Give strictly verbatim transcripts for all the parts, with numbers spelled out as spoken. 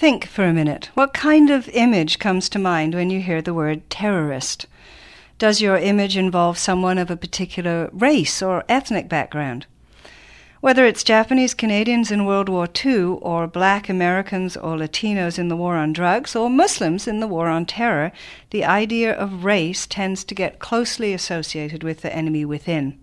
Think for a minute. What kind of image comes to mind when you hear the word terrorist? Does your image involve someone of a particular race or ethnic background? Whether it's Japanese Canadians in World War Two, or Black Americans or Latinos in the war on drugs, or Muslims in the war on terror, the idea of race tends to get closely associated with the enemy within.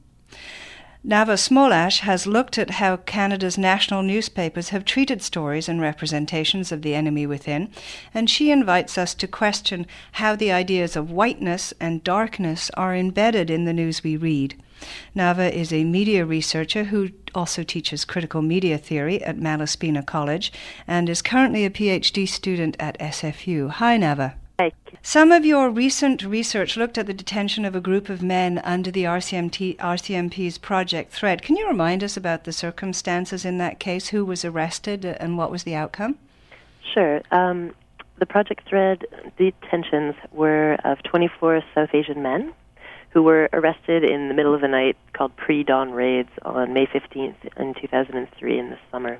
Nava Smolash has looked at how Canada's national newspapers have treated stories and representations of the enemy within, and she invites us to question how the ideas of whiteness and darkness are embedded in the news we read. Nava is a media researcher who also teaches critical media theory at Malaspina College and is currently a PhD student at S F U. Hi, Nava. Hi. Some of your recent research looked at the detention of a group of men under the R C M T, R C M P's Project Thread. Can you remind us about the circumstances in that case? Who was arrested and what was the outcome? Sure. Um, the Project Thread detentions were of twenty-four South Asian men who were arrested in the middle of the night, called pre-dawn raids, on May fifteenth in two thousand three in the summer.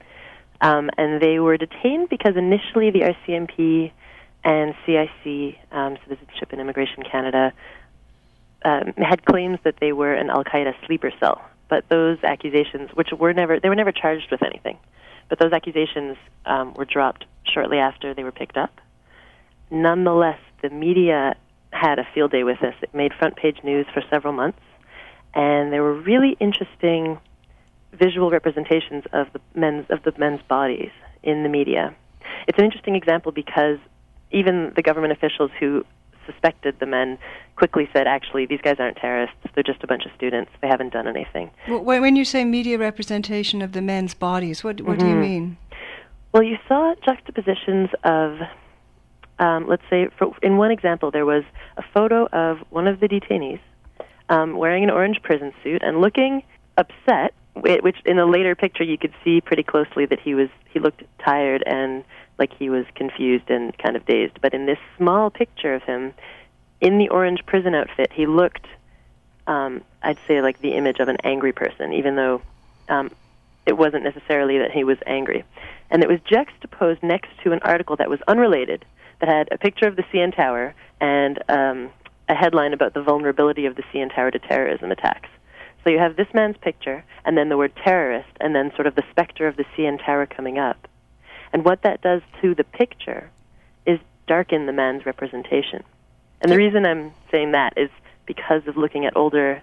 Um, and they were detained because initially the R C M P and C I C, um, Citizenship and Immigration Canada, um, had claims that they were an Al-Qaeda sleeper cell. But those accusations, which were never, they were never charged with anything, but those accusations um, were dropped shortly after they were picked up. Nonetheless, the media had a field day with this. It made front-page news for several months, and there were really interesting visual representations of the men's of the men's bodies in the media. It's an interesting example because even the government officials who suspected the men quickly said, actually, these guys aren't terrorists. They're just a bunch of students. They haven't done anything. Well, when you say media representation of the men's bodies, what, what mm-hmm. do you mean? Well, you saw juxtapositions of, um, let's say, for, in one example, there was a photo of one of the detainees um, wearing an orange prison suit and looking upset, which in a later picture you could see pretty closely that he was he looked tired and like he was confused and kind of dazed. But in this small picture of him, in the orange prison outfit, he looked, um, I'd say, like the image of an angry person, even though um, it wasn't necessarily that he was angry. And it was juxtaposed next to an article that was unrelated, that had a picture of the C N Tower and um, a headline about the vulnerability of the C N Tower to terrorism attacks. So you have this man's picture, and then the word terrorist, and then sort of the specter of the C N Tower coming up. And what that does to the picture is darken the man's representation. And the reason I'm saying that is because of looking at older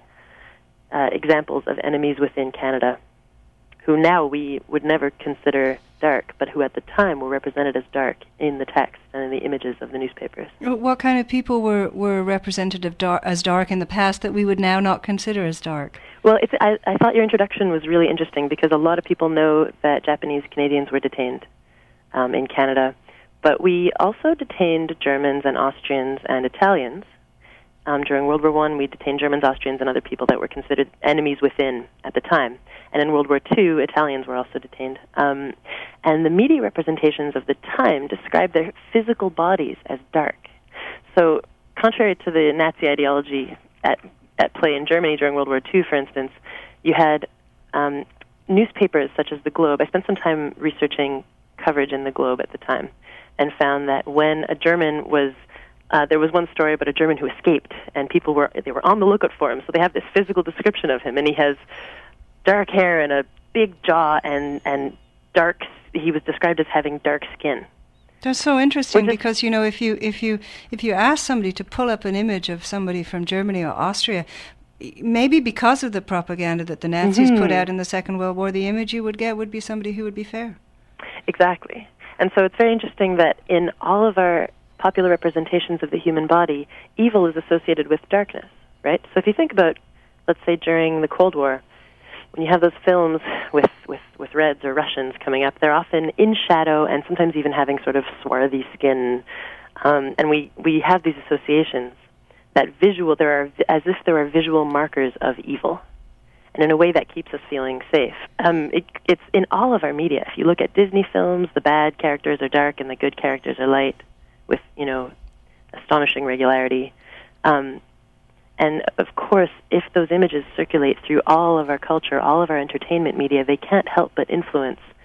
uh, examples of enemies within Canada, who now we would never consider dark, but who at the time were represented as dark in the text and in the images of the newspapers. What kind of people were, were represented of dar- as dark in the past that we would now not consider as dark? Well, it's, I, I thought your introduction was really interesting because a lot of people know that Japanese Canadians were detained um, in Canada, but we also detained Germans and Austrians and Italians. Um, during World War One, we detained Germans, Austrians, and other people that were considered enemies within at the time. And in World War Two, Italians were also detained. Um, and the media representations of the time described their physical bodies as dark. So, contrary to the Nazi ideology at, at play in Germany during World War Two, for instance, you had um, newspapers such as The Globe. I spent some time researching coverage in The Globe at the time and found that when a German was Uh, there was one story about a German who escaped, and people were they were on the lookout for him. So they have this physical description of him, and he has dark hair and a big jaw, and and dark. He was described as having dark skin. That's so interesting Which is, because you know if you if you if you ask somebody to pull up an image of somebody from Germany or Austria, maybe because of the propaganda that the Nazis mm-hmm. put out in the Second World War, the image you would get would be somebody who would be fair. Exactly, and so it's very interesting that in all of our popular representations of the human body, evil is associated with darkness, right? So if you think about, let's say, during the Cold War, when you have those films with, with, with Reds or Russians coming up, they're often in shadow and sometimes even having sort of swarthy skin. Um, and we, we have these associations that visual, there are, as if there are visual markers of evil. And in a way that keeps us feeling safe. Um, it, it's in all of our media. If you look at Disney films, the bad characters are dark and the good characters are light, with, you know, astonishing regularity. Um, and, of course, if those images circulate through all of our culture, all of our entertainment media, they can't help but influence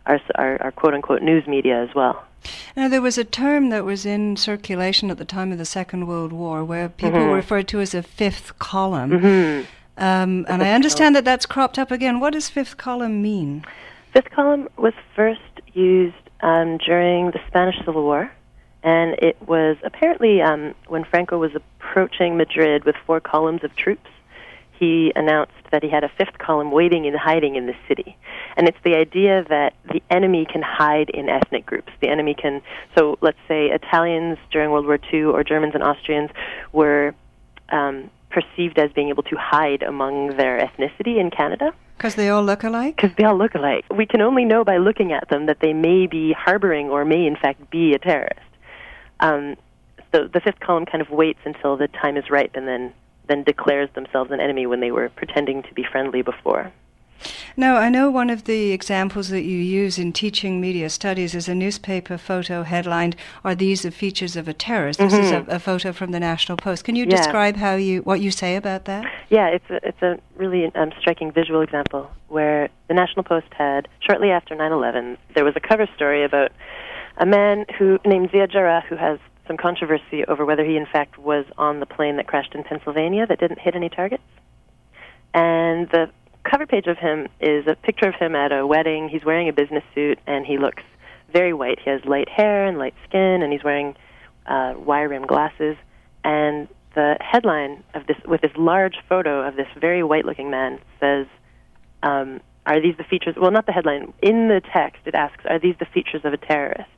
our, our, our quote-unquote news media as well. Now, there was a term that was in circulation at the time of the Second World War where people mm-hmm. were referred to as a fifth column. Mm-hmm. Um, and I understand that that's cropped up again. What does fifth column mean? Fifth column was first used um, during the Spanish Civil War, and it was apparently um, when Franco was approaching Madrid with four columns of troops, he announced that he had a fifth column waiting and hiding in the city. And it's the idea that the enemy can hide in ethnic groups. The enemy can, so let's say Italians during World War Two or Germans and Austrians were um, perceived as being able to hide among their ethnicity in Canada. Because they all look alike? Because they all look alike. We can only know by looking at them that they may be harboring or may in fact be a terrorist. Um, so the fifth column kind of waits until the time is right and then then declares themselves an enemy when they were pretending to be friendly before. Now, I know one of the examples that you use in teaching media studies is a newspaper photo headlined, "Are these the features of a terrorist?" Mm-hmm. This is a, a photo from the National Post. Can you yeah. describe how you what you say about that? Yeah, it's a, it's a really um, striking visual example where the National Post had, shortly after nine eleven, there was a cover story about a man who named Ziad Jarrah who has some controversy over whether he in fact was on the plane that crashed in Pennsylvania that didn't hit any targets. And the cover page of him is a picture of him at a wedding. He's wearing a business suit, and he looks very white. He has light hair and light skin, and he's wearing uh, wire-rimmed glasses. And the headline of this, with this large photo of this very white-looking man, says, um, are these the features, well, not the headline, in the text it asks, are these the features of a terrorist?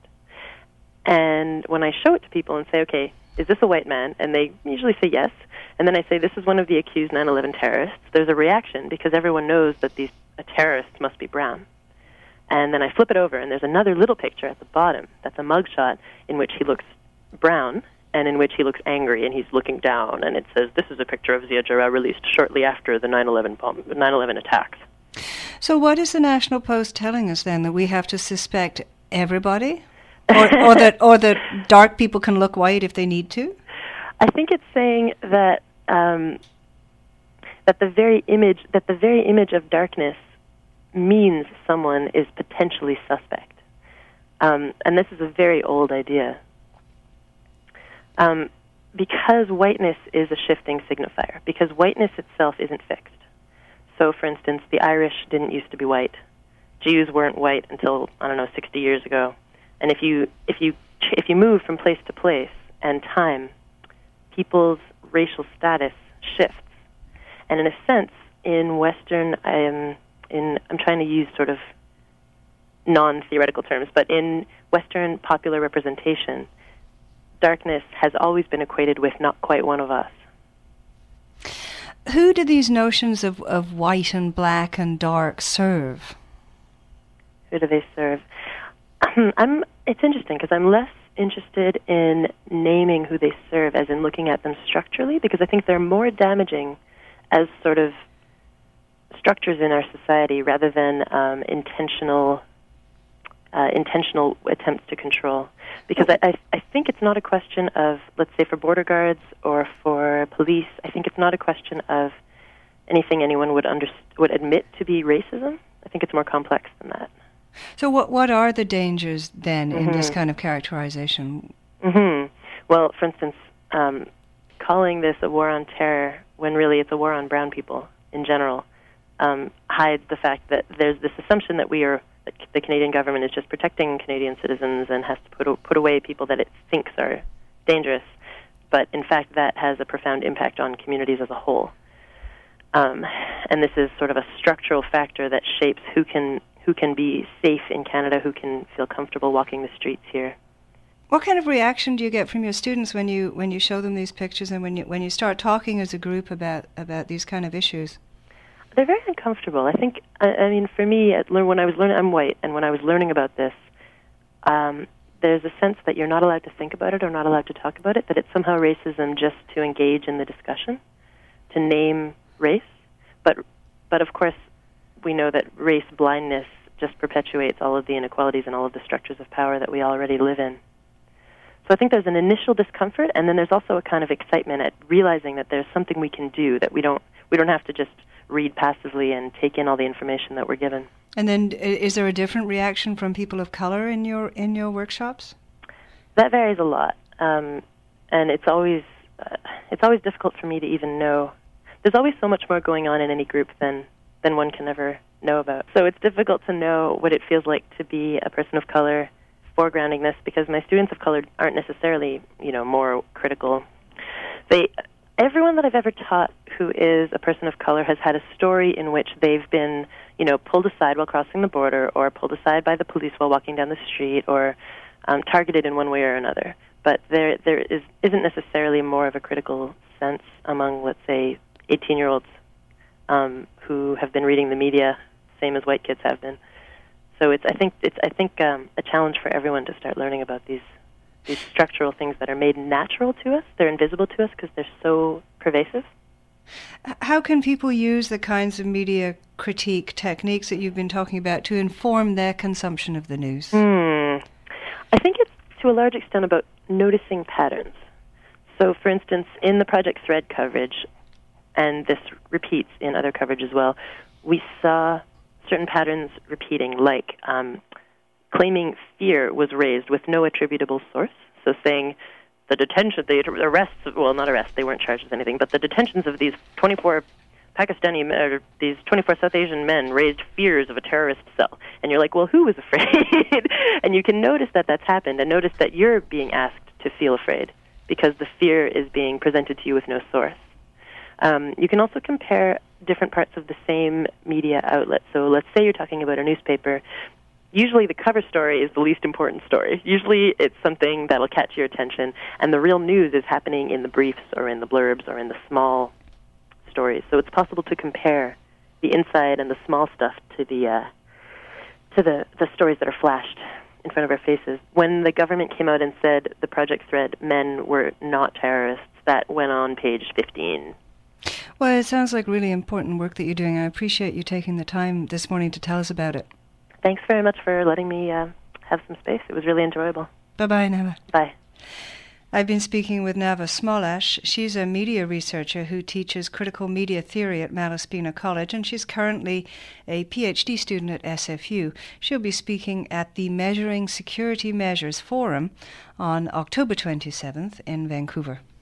And when I show it to people and say, okay, is this a white man? And they usually say yes. And then I say, this is one of the accused nine eleven terrorists. There's a reaction because everyone knows that these a terrorist must be brown. And then I flip it over, and there's another little picture at the bottom that's a mugshot in which he looks brown and in which he looks angry, and he's looking down. And it says, this is a picture of Ziad Jarrah released shortly after the nine eleven bomb, nine eleven attacks. So what is the National Post telling us then, that we have to suspect everybody? or, or that or that dark people can look white if they need to? I think it's saying that um, that the very image that the very image of darkness means someone is potentially suspect, um, and this is a very old idea. Um, because whiteness is a shifting signifier, because whiteness itself isn't fixed. So, for instance, the Irish didn't used to be white. Jews weren't white until, I don't know, sixty years ago. And if you if you if you move from place to place and time, people's racial status shifts. And in a sense, in Western, um, in I'm trying to use sort of non-theoretical terms, but in Western popular representation, darkness has always been equated with not quite one of us. Who do these notions of, of white and black and dark serve? Who do they serve? I'm. It's interesting because I'm less interested in naming who they serve as in looking at them structurally, because I think they're more damaging as sort of structures in our society rather than um, intentional uh, intentional attempts to control. Because I, I, I think it's not a question of, let's say, for border guards or for police, I think it's not a question of anything anyone would under, would admit to be racism. I think it's more complex than that. So what what are the dangers then mm-hmm. in this kind of characterization? Mm-hmm. Well, for instance, um, calling this a war on terror when really it's a war on brown people in general um, hides the fact that there's this assumption that we are that the Canadian government is just protecting Canadian citizens and has to put put away people that it thinks are dangerous. But in fact, that has a profound impact on communities as a whole. Um, and this is sort of a structural factor that shapes who can who can be safe in Canada, who can feel comfortable walking the streets here. What kind of reaction do you get from your students when you when you show them these pictures and when you when you start talking as a group about, about these kind of issues? They're very uncomfortable. I think, I, I mean, for me, at, when I was learning, I'm white, and when I was learning about this, um, there's a sense that you're not allowed to think about it or not allowed to talk about it, that it's somehow racism just to engage in the discussion, to name race. But, but of course, we know that race blindness just perpetuates all of the inequalities and all of the structures of power that we already live in. So I think there's an initial discomfort, and then there's also a kind of excitement at realizing that there's something we can do, that we don't we don't have to just read passively and take in all the information that we're given. And then, i- is there a different reaction from people of color in your in your workshops? That varies a lot, um, and it's always uh, it's always difficult for me to even know. There's always so much more going on in any group than than one can ever know about. So it's difficult to know what it feels like to be a person of color, foregrounding this, because my students of color aren't necessarily, you know, more critical. They, everyone that I've ever taught who is a person of color has had a story in which they've been, you know, pulled aside while crossing the border, or pulled aside by the police while walking down the street, or um, targeted in one way or another. But there, there is isn't necessarily more of a critical sense among, let's say, eighteen-year-olds um, who have been reading the media, same as white kids have been. So it's, I think, it's, I think, um, a challenge for everyone to start learning about these these structural things that are made natural to us. They're invisible to us because they're so pervasive. How can people use the kinds of media critique techniques that you've been talking about to inform their consumption of the news? Hmm. I think it's to a large extent about noticing patterns. So, for instance, in the Project Thread coverage, and this repeats in other coverage as well, we saw certain patterns repeating, like um, claiming fear was raised with no attributable source. So saying the detention, the arrests, well, not arrests, they weren't charged with anything, but the detentions of these twenty-four Pakistani, or these twenty-four South Asian men raised fears of a terrorist cell. And you're like, well, who was afraid? And you can notice that that's happened, and notice that you're being asked to feel afraid because the fear is being presented to you with no source. Um, you can also compare different parts of the same media outlet. So let's say you're talking about a newspaper. Usually the cover story is the least important story. Usually it's something that'll catch your attention, and the real news is happening in the briefs or in the blurbs or in the small stories. So it's possible to compare the inside and the small stuff to the uh, to the, the stories that are flashed in front of our faces. When the government came out and said the Project Thread men were not terrorists, that went on page fifteen. Well, it sounds like really important work that you're doing. I appreciate you taking the time this morning to tell us about it. Thanks very much for letting me uh, have some space. It was really enjoyable. Bye-bye, Nava. Bye. I've been speaking with Nava Smolash. She's a media researcher who teaches critical media theory at Malaspina College, and she's currently a PhD student at S F U. She'll be speaking at the Measuring Security Measures Forum on October twenty-seventh in Vancouver.